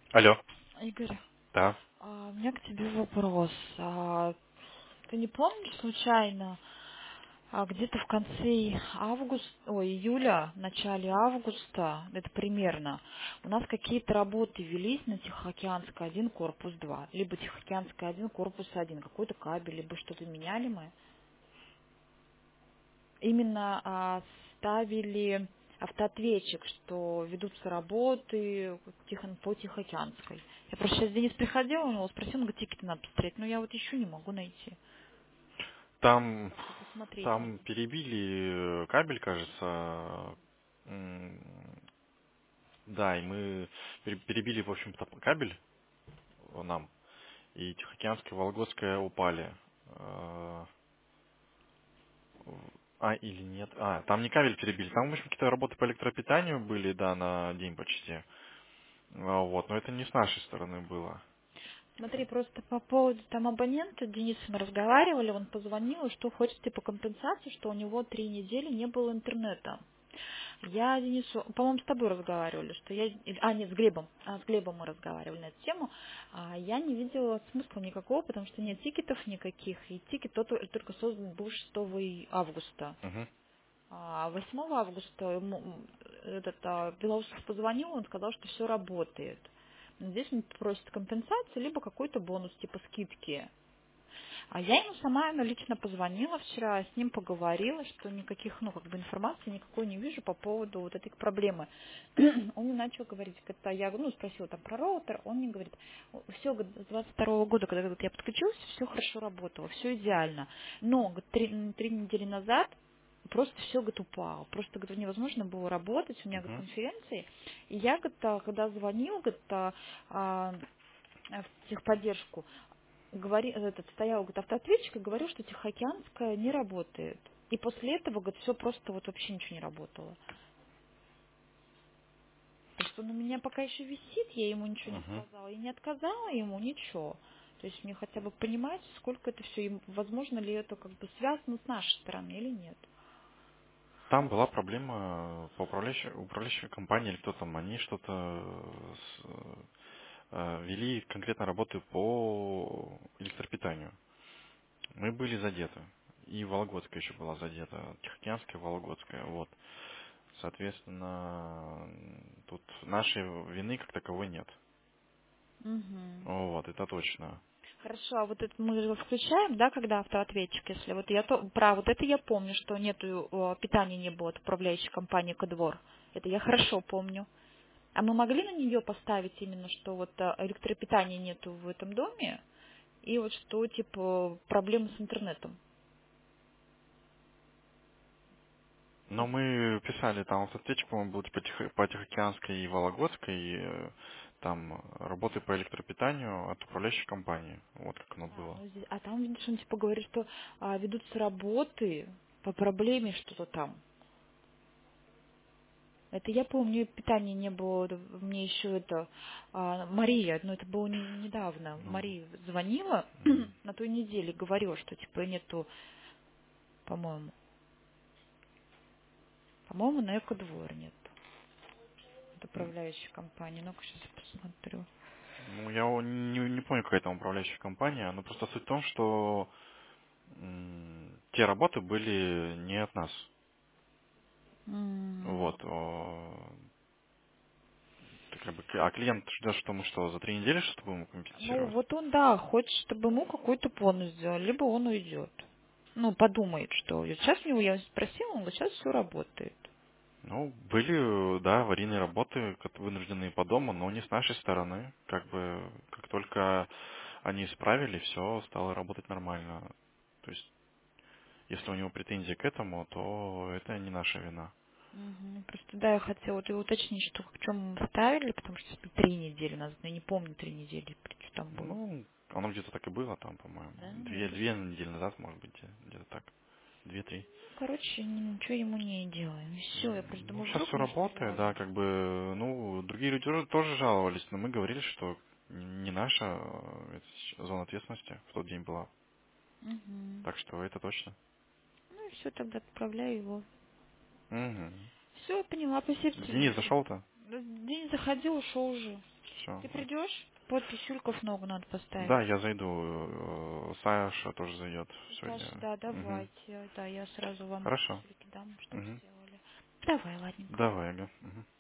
Алло. Игорь, Да. у меня к тебе вопрос. Ты не помнишь случайно, где-то в конце июля, начале августа, это примерно, у нас какие-то работы велись на Тихоокеанской 1, корпус 2, либо Тихоокеанская 1, корпус 1, какой-то кабель, либо что-то меняли мы. Именно ставили автоответчик, что ведутся работы по Тихоокеанской. Я просто сейчас Денис приходил, у него спросил, он говорит, тикеты надо посмотреть, но я вот ищу, не могу найти. Там, И посмотреть там надо. перебили кабель, кажется. М, Да, и мы перебили, в общем-то, кабель нам. И Тихоокеанская, Вологодская упали. Э, или нет? Там не кабель перебили. Там, в общем, какие-то работы по электропитанию были, да, на день почти. Вот, но это не с нашей стороны было. Смотри, просто по поводу там абонента, Денис мы разговаривали, он позвонил, и что хочет типа компенсации, что у него 3 недели не было интернета. Я Денису, по-моему, с тобой разговаривали, что нет, с Глебом мы разговаривали на эту тему, я не видела смысла никакого, потому что нет тикетов никаких, и тикет только создан был 6 августа. Угу. 8 августа Белоусов позвонил, он сказал, что все работает. Но здесь он просит компенсацию, либо какой-то бонус, типа скидки. А я ему сама лично позвонила вчера, с ним поговорила, что никаких, информации никакой не вижу по поводу вот этой проблемы. Он мне начал говорить, когда я, спросила там про роутер, он мне говорит, все, с 22 года, когда говорит, я подключился, все хорошо работало, все идеально. Но, говорит, 3 недели назад просто все, говорит, упало. Просто, говорит, невозможно было работать, у меня, говорит, Угу. конференции. И я, говорит, когда звонил, говорит, в техподдержку, стоял, говорит, автоответчик и говорил, что Тихоокеанская не работает. И после этого, говорит, все просто вот вообще ничего не работало. Просто он у меня пока еще висит, я ему ничего не Угу. сказала. И не отказала ему ничего. То есть мне хотя бы понимать, сколько это все, и возможно ли это как бы связано с нашей стороны или нет. Там была проблема по управляющей компании или кто там, они что-то вели конкретно работы по электропитанию. Мы были задеты. И Вологодская еще была задета. Тихоокеанская, Вологодская. Вот. Соответственно, тут нашей вины как таковой нет. Мгм. Вот, это точно. Хорошо, а вот это мы его включаем, да, когда автоответчик, если вот про вот это я помню, что нету питания не было от управляющей компании Кодвор. Это я хорошо помню. А мы могли на нее поставить именно, что вот электропитания нету в этом доме, и вот что, типа, проблемы с интернетом? Но мы писали, там статьи, по-моему, был типа по Тихоокеанской и Вологодской, там работы по электропитанию от управляющей компании. Вот как оно было. Там, видишь, он типа говорит, что ведутся работы по проблеме что-то там. Это я помню, питания не было, мне еще Мария, но это было недавно. Ну, Мария звонила м, на той неделе, говорила, что типа нету, по-моему, на Экодвор нет. Это управляющая компания. Ну-ка, сейчас я посмотрю. ну, я не помню, какая там управляющая компания, но просто суть в том, что те работы были не от нас. М. Вот. Как бы, а клиент ждет, что мы что, за 3 недели что-то будем Ну, компенсировать? вот он, да, хочет, чтобы ему какой-то бонус сделали, либо он уйдет. Ну, подумает, что уйдет. Сейчас у него я спросила, он говорит, сейчас все работает. Ну, были, да, аварийные работы, вынужденные по дому, но не с нашей стороны. Как бы, как только они исправили, все стало работать нормально. То есть, если у него претензии к этому, то это не наша вина. Мгм. Просто, да, я хотела вот и уточнить, что в чем мы ставили, потому что 3 недели назад, я не помню 3 недели, что там было. Ну, оно где-то так и было там, по-моему. Да, я Две просто... недели назад, может быть, где-то так. 2-3. Короче, ничего ему не делаем. И все, я просто Ну, думаю, сейчас вдруг все может работает, да, связано. как бы, ну, другие люди тоже жаловались, но мы говорили, что не наша зона ответственности в тот день была. Угу. Так что это точно. Ну и все, тогда отправляю его. Мгм. Все, я поняла, спасибо тебе, Денис Игорь. зашел-то? День заходил, ушел уже. Все. Ты придешь? Подпись Юльков много надо поставить. Да, я зайду. Саша тоже зайдет Саша, сегодня. да, Мгм. давайте. Да, я сразу вам Хорошо. подпись Юльки дам, чтобы Мгм. сделали. Давай, ладненько. Давай, ага. Мгм.